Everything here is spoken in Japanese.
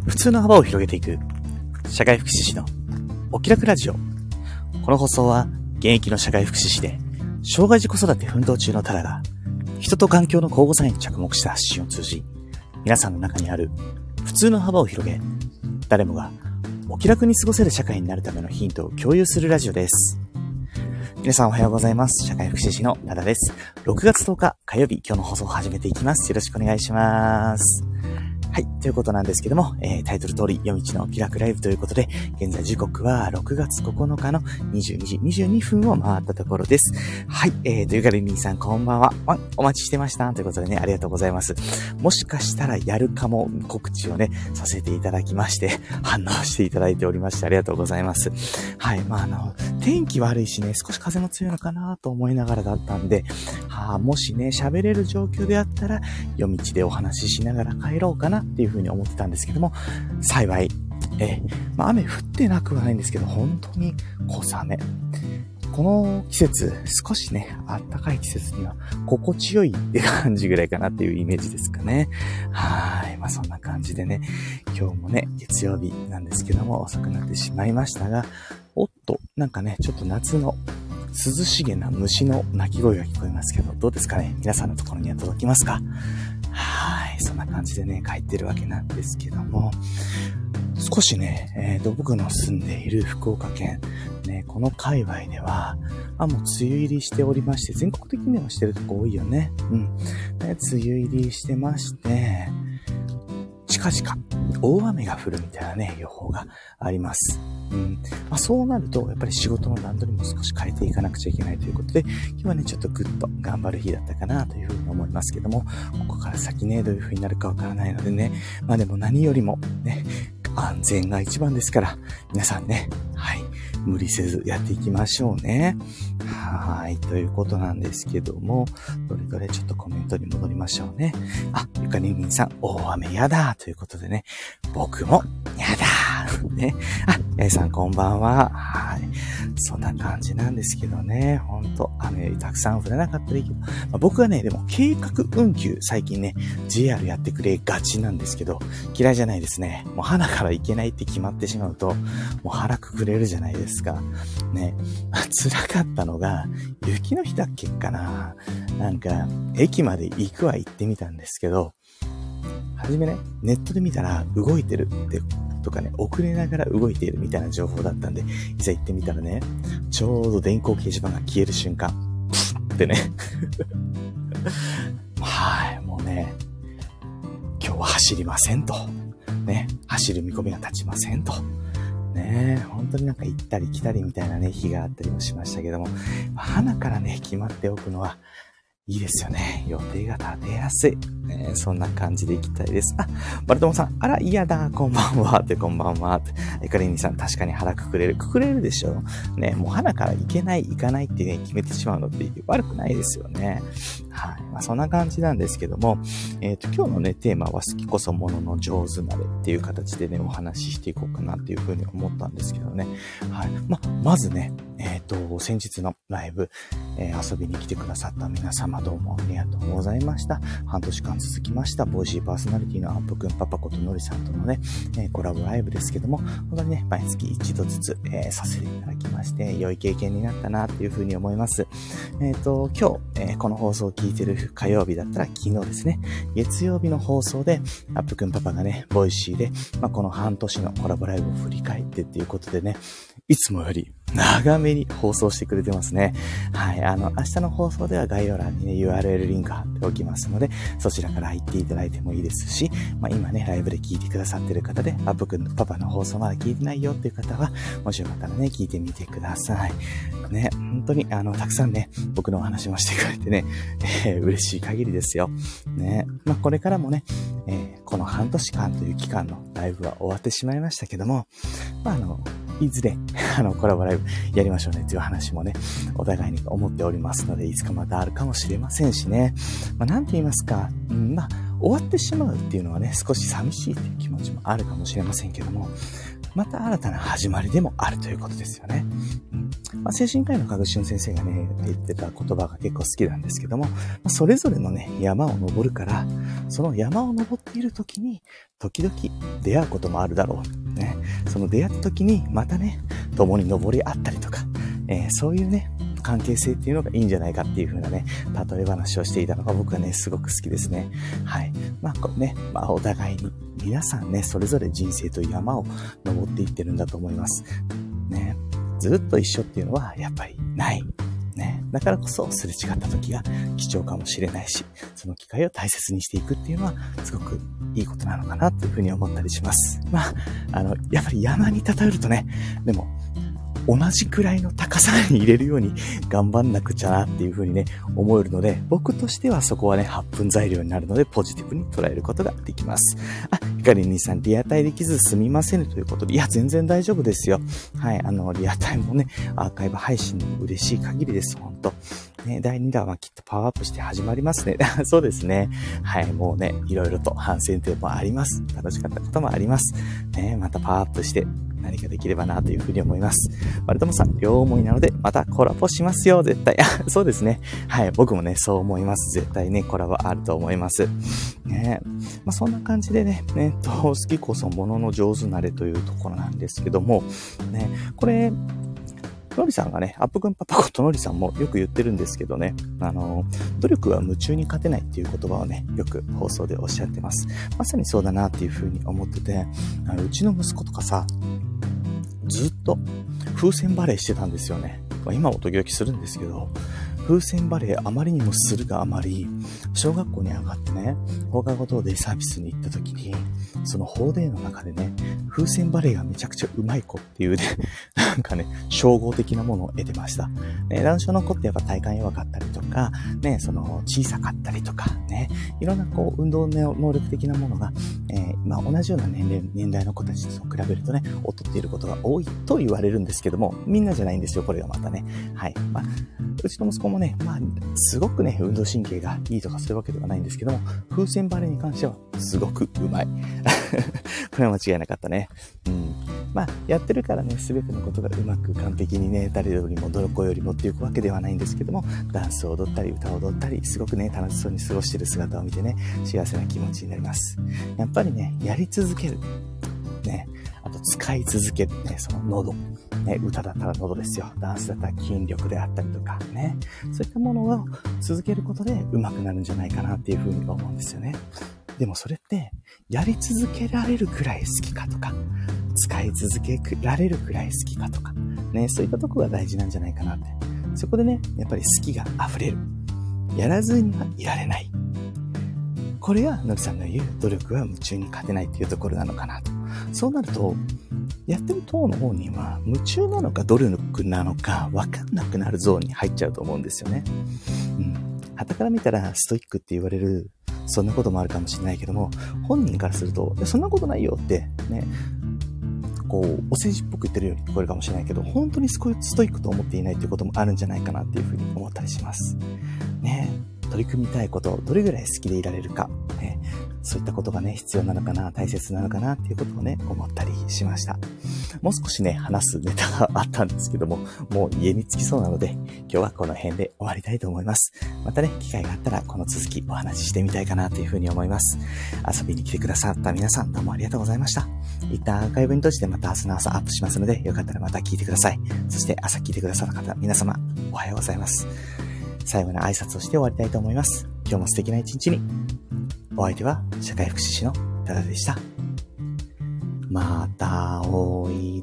普通の幅を広げていく社会福祉士のお気楽ラジオ。この放送は現役の社会福祉士で障害児子育て奮闘中のタラが人と環境の交互作用に着目した発信を通じ、皆さんの中にある普通の幅を広げ、誰もがお気楽に過ごせる社会になるためのヒントを共有するラジオです。皆さんおはようございます。社会福祉士のタラです。6月10日火曜日、今日の放送を始めていきます。よろしくお願いします。はい、ということなんですけども、タイトル通り夜道の気楽ライブということで、現在時刻は6月9日の22時22分を回ったところです。はい、というかりんさんこんばんは。お待ちしてましたということでね、ありがとうございます。もしかしたらやるかも告知をね、させていただきまして、反応していただいておりましてありがとうございます。はい、天気悪いしね、少し風も強いのかなと思いながらだったんで、もしね、喋れる状況であったら、夜道でお話ししながら帰ろうかなっていうふうに思ってたんですけども、幸い、雨降ってなくはないんですけど、本当に小雨。この季節、少しね、暖かい季節には心地よいって感じぐらいかなっていうイメージですかね。はい。そんな感じでね、今日もね、月曜日なんですけども、遅くなってしまいましたが、なんかね、ちょっと夏の涼しげな虫の鳴き声が聞こえますけど、どうですかね？皆さんのところには届きますか？はい。そんな感じでね、帰ってるわけなんですけども、少しね、僕の住んでいる福岡県、ね、この界隈では、もう梅雨入りしておりまして、全国的にはしてるとこ多いよね。梅雨入りしてまして、近々大雨が降るみたいなね、予報があります。そうなると、やっぱり仕事の段取りも少し変えていかなくちゃいけないということで、今日はね、ちょっとぐっと頑張る日だったかなというふうに思いますけども、ここから先ね、どういうふうになるかわからないのでね、でも何よりもね、安全が一番ですから、皆さんね、はい、無理せずやっていきましょうね。はい、ということなんですけども、どれちょっとコメントに戻りましょうね。ゆかりんさん、大雨やだということでね、僕もやだね。やいさんこんばんは。はい。そんな感じなんですけどね、ほんと、雨たくさん降らなかったらいいけど、僕はね、でも計画運休、最近ね、JR やってくれがちなんですけど、嫌いじゃないですね。もう花から行けないって決まってしまうと、もう腹くくれるじゃないですか。ね。辛かったのが、雪の日だっけかな。なんか、駅まで行くは行ってみたんですけど、はじめね、ネットで見たら動いてるってとかね、遅れながら動いているみたいな情報だったんで、いざ行ってみたらね、ちょうど電光掲示板が消える瞬間、プッってね。はい、もうね、今日は走りませんと。ね、走る見込みが立ちませんと。ね、本当になんか行ったり来たりみたいなね、日があったりもしましたけども、花からね、決まっておくのはいいですよね。予定が立てやすい。そんな感じでいきたいです。バルトモさん、あら、嫌だ、こんばんは、こんばんは。エカリニさん、確かに腹くくれるでしょ。ね、もう花から行かないってね、決めてしまうのって悪くないですよね。はい。そんな感じなんですけども、今日のね、テーマは好きこそものの上手なれっていう形でね、お話ししていこうかなっていうふうに思ったんですけどね。はい。まずね、先日のライブ、遊びに来てくださった皆様どうもありがとうございました。半年間続きました、ボイシーパーソナリティのアップくんパパことのりさんとのね、コラボライブですけども、本当にね、毎月一度ずつ、させていただきまして、良い経験になったなっていうふうに思います。今日、この放送を聞いてる火曜日だったら昨日ですね、月曜日の放送で、アップくんパパがね、ボイシーで、この半年のコラボライブを振り返ってっていうことでね、いつもより長めに放送してくれてますね。はい。明日の放送では概要欄にね、URL リンク貼っておきますので、そちらから入っていただいてもいいですし、今ね、ライブで聞いてくださってる方で、アップくんのパパの放送まだ聞いてないよっていう方は、もしよかったらね、聞いてみてください。ね、本当に、たくさんね、僕のお話もしてくれてね、嬉しい限りですよ。ね。これからもね、この半年間という期間のライブは終わってしまいましたけども、いずれ、コラボライブやりましょうねという話もね、お互いに思っておりますので、いつかまたあるかもしれませんしね。なんて言いますか、終わってしまうっていうのはね、少し寂しいという気持ちもあるかもしれませんけども、また新たな始まりでもあるということですよね。 精神科医の加賀先生がね、言ってた言葉が結構好きなんですけども、それぞれのね、山を登るから、その山を登っている時に、時々出会うこともあるだろう。ね、その出会った時に、またね、共に登り合ったりとか、そういうね、関係性っていうのがいいんじゃないかっていう風なね、例え話をしていたのが僕はね、すごく好きですね。はい。お互いに、皆さんね、それぞれ人生という山を登っていってるんだと思います。ね。ずっと一緒っていうのは、やっぱりない。ね。だからこそ、すれ違った時が貴重かもしれないし、その機会を大切にしていくっていうのは、すごくいいことなのかなというふうに思ったりします。やっぱり山に例えるとね、でも、同じくらいの高さに入れるように頑張んなくちゃなっていう風にね、思えるので、僕としてはそこはね、発奮材料になるので、ポジティブに捉えることができます。ひかり兄さん、リアタイできずすみませんということで、いや、全然大丈夫ですよ。はい、リアタイもね、アーカイブ配信も嬉しい限りです、ほんと。ね、第2弾はきっとパワーアップして始まりますね。そうですね。はい、もうね、いろいろと反省点もあります。楽しかったこともあります。ね、またパワーアップして何かできればなというふうに思います。丸友さん、両思いなので、またコラボしますよ、絶対。そうですね。はい、僕もね、そう思います。絶対ね、コラボあると思います。ね、そんな感じでね、好きこそものの上手なれというところなんですけども、ね、これ、のりさんがね、アップくんパパことのりさんもよく言ってるんですけどね、努力は夢中に勝てないっていう言葉をね、よく放送でおっしゃってます。まさにそうだなっていうふうに思ってて、うちの息子とかさ、ずっと風船バレーしてたんですよね。今も時々するんですけど、風船バレーあまりにもするがあまり、小学校に上がってね、放課後等デイサービスに行った時に、その法デーの中でね、風船バレーがめちゃくちゃうまい子っていうね、なんかね、称号的なものを得てました。男子の子ってやっぱ体幹弱かったりとか、ね、小さかったりとか、ね、いろんな運動能力的なものが、同じような年代の子たちと比べるとね、劣っていることが多いと言われるんですけども、みんなじゃないんですよ、これがまたね。はい。うちの息子もね、すごくね、運動神経がいいとかそういうわけではないんですけども、風船バレーに関してはすごくうまい。これは間違いなかったね。やってるからね、すべてのことがうまく完璧にね、誰よりもどの子よりもっていうわけではないんですけども、ダンスを踊ったり歌を踊ったり、すごくね、楽しそうに過ごしている姿を見てね、幸せな気持ちになります。やっぱりね、やり続ける。ね、あと使い続けるね、その喉。ね、歌だったら喉ですよ。ダンスだったら筋力であったりとかね。そういったものを続けることで上手くなるんじゃないかなっていうふうに思うんですよね。でもそれって、やり続けられるくらい好きかとか、使い続けられるくらい好きかとか、ね、そういったところが大事なんじゃないかなって。そこでね、やっぱり好きが溢れる。やらずにはいられない。これがのりさんの言う努力は夢中に勝てないっていうところなのかなと。そうなると、やってる当の本人は夢中なのか努力なのか分かんなくなるゾーンに入っちゃうと思うんですよね。傍から見たらストイックって言われる、そんなこともあるかもしれないけども、本人からすると、そんなことないよってね、お世辞っぽく言ってるように聞こえるかもしれないけど、本当にストイックと思っていないということもあるんじゃないかなっていうふうに思ったりします。ね、取り組みたいこと、どれぐらい好きでいられるか、ね、そういったことがね、必要なのかな、大切なのかなっていうことをね、思ったりしました。もう少しね、話すネタがあったんですけども、もう家に着きそうなので、今日はこの辺で終わりたいと思います。またね、機会があったらこの続きお話ししてみたいかなというふうに思います。遊びに来てくださった皆さんどうもありがとうございました。一旦アーカイブに閉じてまた明日の朝アップしますので、よかったらまた聞いてください。そして朝聞いてくださった方、皆様、おはようございます。最後の挨拶をして終わりたいと思います。今日も素敵な一日に。お相手は社会福祉士の多田でした。またおい